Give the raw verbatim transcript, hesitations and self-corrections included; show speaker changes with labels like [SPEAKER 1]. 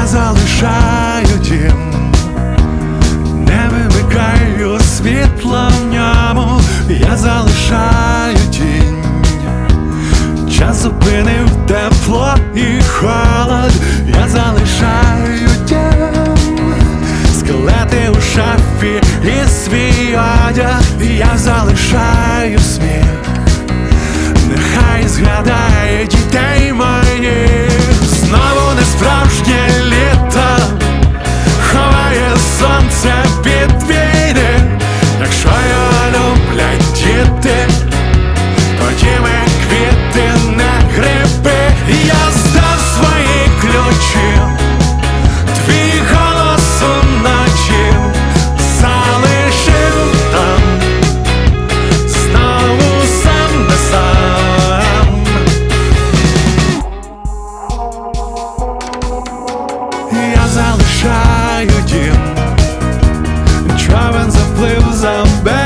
[SPEAKER 1] залишаю дім, не вимикаю світла в ньому, я залишаю тінь. Час зупинив тепло і холод, я залишаю дім. Скелети у шафі і свій одяг, я залишаю сміх. Нехай згадає дітей моїх. Знову не справжнє літо ховає сонце від війни. Якщо його люблять діти, тоді ми квіти, не гриби. Я здав свої ключі, твій голос уночі залишив там, знову сам не сам. Я залишаю дім, човен заплив за берег.